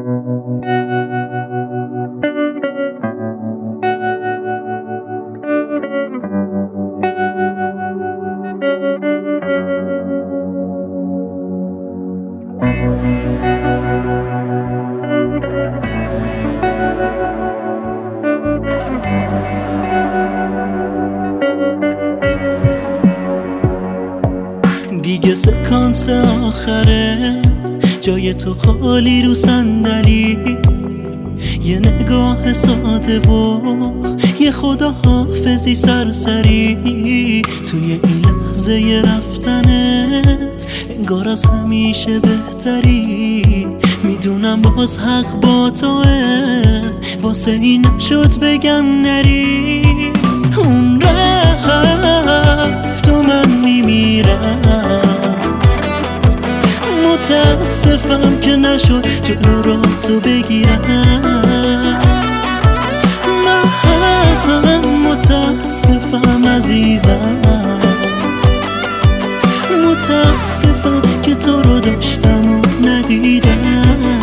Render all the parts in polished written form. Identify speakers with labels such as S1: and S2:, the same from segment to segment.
S1: دیگه سکانس آخره، جای تو خالی رو صندلی، یه نگاه ساده و یه خداحافظی سرسری توی این لحظه رفتنت، انگار از همیشه بهتری. میدونم باز حق با توه، واسه این نشد بگم نری. اون رفت و من میمیرم، متاسفم که نشد جلو را تو بگیرم. من متاسفم عزیزم، متاسفم که تو رو داشتم و ندیدم.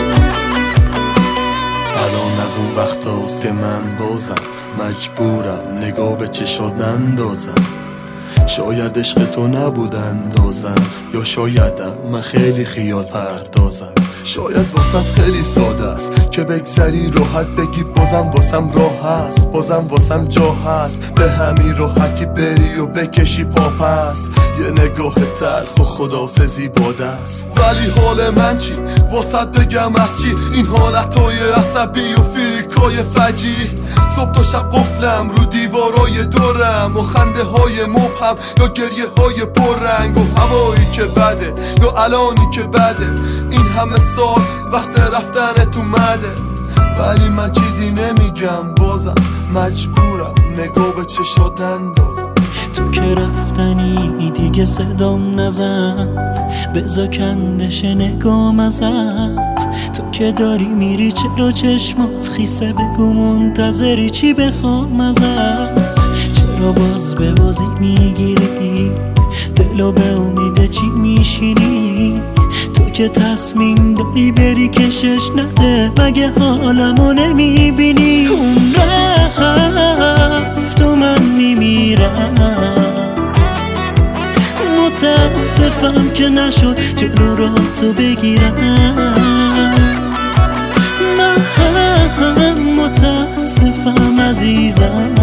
S2: الان از اون وقت هاست که من بازم مجبورم نگاه به چشات نندازم. شاید عشق تو نبود اندازم، یا شایدم من خیلی خیال پردازم. شاید واسط خیلی ساده است که بگذری راحت بگی بازم واسم راه هست، بازم واسم جا هست، به همین راحتی بری و بکشی پاپس. یه نگاه تلخ و خدافزی باده است. ولی حال من چی؟ واسط بگم از چی؟ این حالتهای عصبی و فریکای فجی. صبح تا شب قفلم رو دیوارای دورم، و خنده های مبهم یا گریه های پررنگ، و هوایی که بده یا الانی که بده. این همه سال وقت رفتنت اومده، ولی من چیزی نمیگم، بازم مجبورم نگاه به چشات اندازم.
S1: تو که رفتنی دیگه صدام نزن، بزا کندش نگام ازت. تو که داری میری چرا چشمات خیسه، بگو منتظری چی بخوام ازت. چرا باز به بازی میگیری دلو، به امید چی میشینی؟ تو که تصمیم داری بری کشش نده، مگه حالمو نمیبینی؟ اون رفت و من میمیرم، متاسفم که نشد جلو را تو بگیرم. من متاسفم عزیزم،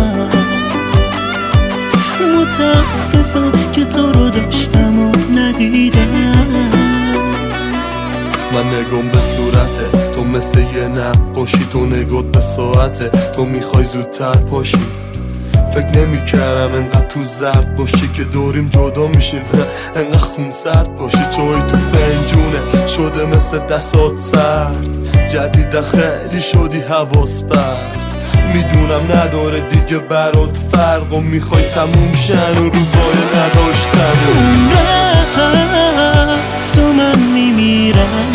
S1: متاسفم که تو رو داشتم و ندیدم.
S2: من نگم به صورته تو مثل یه نقاشی، تو نگات به ساعته تو میخوای زودتر پاشی. فکر نمی کردم انقدر تو زرد باشی که دوریم جدا میشیم، انقدر خون سرد باشی. چای تو فنجونه شده مثل دستات سرد، جدیده خیلی شدی حواس پرت. میدونم نداره دیگه برات فرق، و میخوای تموم شن و روزای نداشتن.
S1: اون رفت و من میمیرم،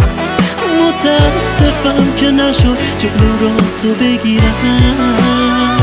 S1: متاسفم که نشد جلو را تو بگیرم.